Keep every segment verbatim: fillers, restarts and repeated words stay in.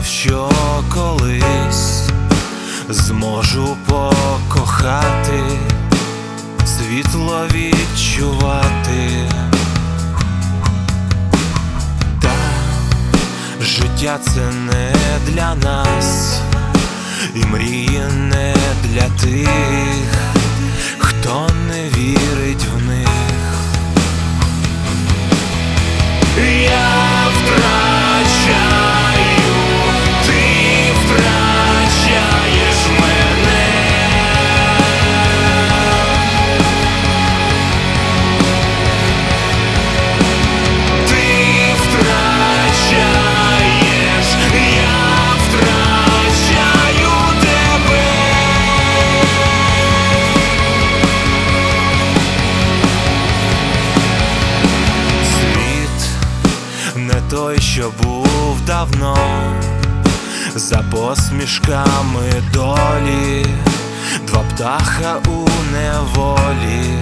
думав, що колись зможу покохати, світло відчувати. Та життя це не для нас, і мрії не для тих, хто не вірить в них. Я втрачаю, ти втрачаєш мене. Ти втрачаєш, я втрачаю тебе. Світ не той, що був давно, за посмішками долі, два птаха у неволі.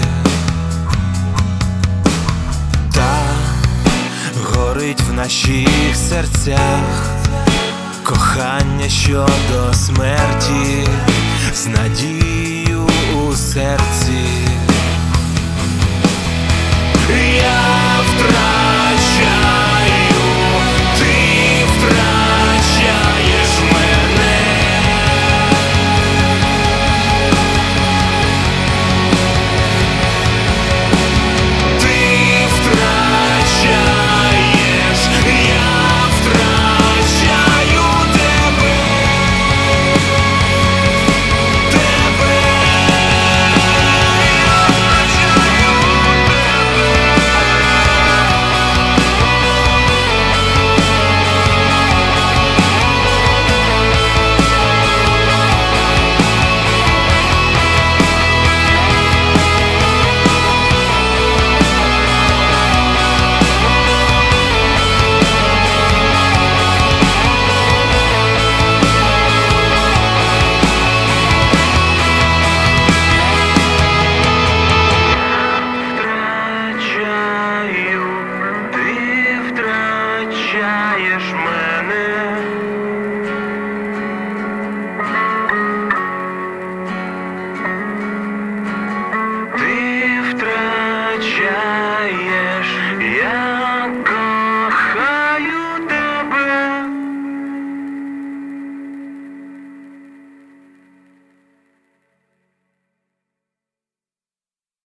Та горить в наших серцях кохання, що до смерті, з надією у серці. Я втрачаю.